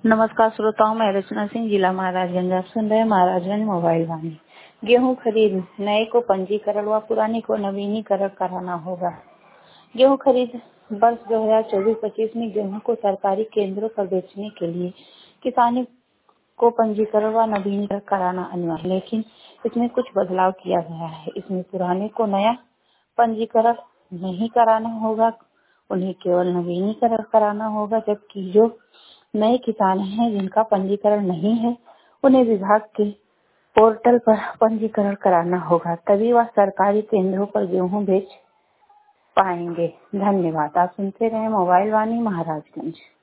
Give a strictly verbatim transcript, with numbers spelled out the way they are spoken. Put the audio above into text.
नमस्कार श्रोताओं, मैं रचना सिंह, जिला महाराजगंज। आप सुन रहे हैं महाराजगंज मोबाइल वाणी। गेहूं खरीद, नए को पंजीकरण व पुराने को नवीनीकरण कराना होगा। गेहूं खरीद वर्ष दो हज़ार चौबीस पच्चीस में गेहूं को सरकारी केंद्रों पर बेचने के लिए किसानों को पंजीकरण व नवीनीकरण कराना अनिवार्य, लेकिन इसमें कुछ बदलाव किया गया है। इसमें पुराने को नया पंजीकरण नहीं कराना होगा, उन्हें केवल नवीनीकरण कराना होगा, जबकि जो नए किसान हैं जिनका पंजीकरण नहीं है उन्हें विभाग के पोर्टल पर पंजीकरण कराना होगा, तभी वह सरकारी केंद्रों पर गेहूं बेच पाएंगे। धन्यवाद। आप सुनते रहे मोबाइल वाणी, महाराजगंज।